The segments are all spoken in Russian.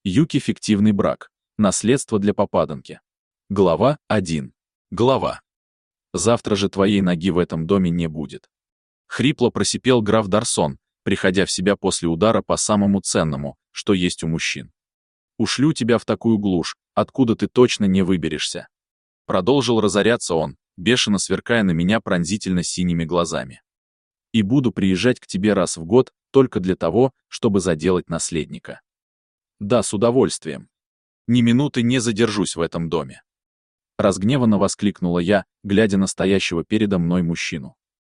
Юки фиктивный брак. Наследство для попаданки. Глава 1. Глава. Завтра же твоей ноги в этом доме не будет. Хрипло просипел граф Дарсон, приходя в себя после удара по самому ценному, что есть у мужчин. Ушлю тебя в такую глушь, откуда ты точно не выберешься. Продолжил разоряться он, бешено сверкая на меня пронзительно синими глазами. И буду приезжать к тебе раз в год только для того, чтобы заделать наследника. Да, с удовольствием. Ни минуты не задержусь в этом доме. Разгневанно воскликнула я, глядя на стоящего передо мной мужчину.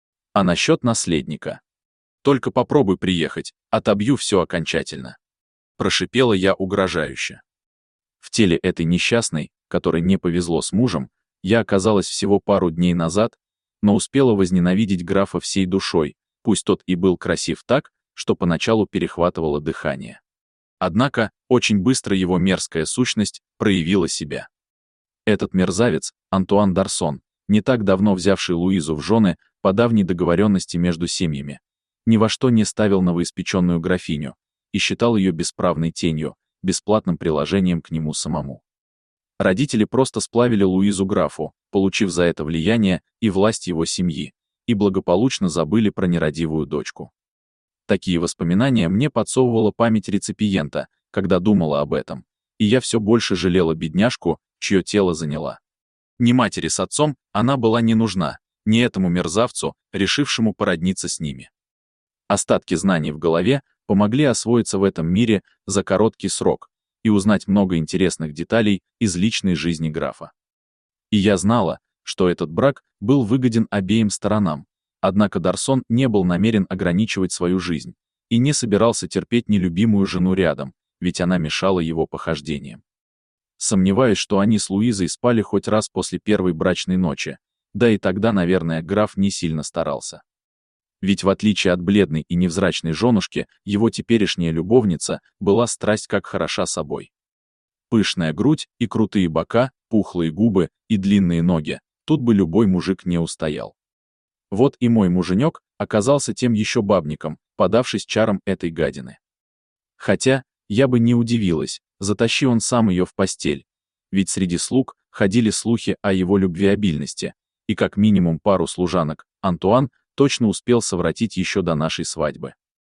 А насчет наследника? Только попробуй приехать, отобью все окончательно. Прошипела я угрожающе. В теле этой несчастной, которой не повезло с мужем, я оказалась всего пару дней назад, но успела возненавидеть графа всей душой, пусть тот и был красив так, что поначалу перехватывало дыхание. Однако, очень быстро его мерзкая сущность проявила себя. Этот мерзавец, Антуан Дарсон, не так давно взявший Луизу в жены по давней договоренности между семьями, ни во что не ставил новоиспеченную графиню и считал ее бесправной тенью, бесплатным приложением к нему самому. Родители просто сплавили Луизу графу, получив за это влияние и власть его семьи, и благополучно забыли про нерадивую дочку. Такие воспоминания мне подсовывала память реципиента, когда думала об этом, и я все больше жалела бедняжку, чье тело заняла. Ни матери с отцом она была не нужна, ни этому мерзавцу, решившему породниться с ними. Остатки знаний в голове помогли освоиться в этом мире за короткий срок и узнать много интересных деталей из личной жизни графа. И я знала, что этот брак был выгоден обеим сторонам, однако Дарсон не был намерен ограничивать свою жизнь и не собирался терпеть нелюбимую жену рядом, ведь она мешала его похождениям. Сомневаюсь, что они с Луизой спали хоть раз после первой брачной ночи, да и тогда, наверное, граф не сильно старался. Ведь в отличие от бледной и невзрачной женушки, его теперешняя любовница была страсть как хороша собой. Пышная грудь и крутые бока, пухлые губы и длинные ноги, тут бы любой мужик не устоял. Вот и мой муженек оказался тем еще бабником, подавшись чарам этой гадины. Хотя, я бы не удивилась, затащи он сам ее в постель, ведь среди слуг ходили слухи о его любвеобильности, и как минимум пару служанок Антуан точно успел совратить еще до нашей свадьбы.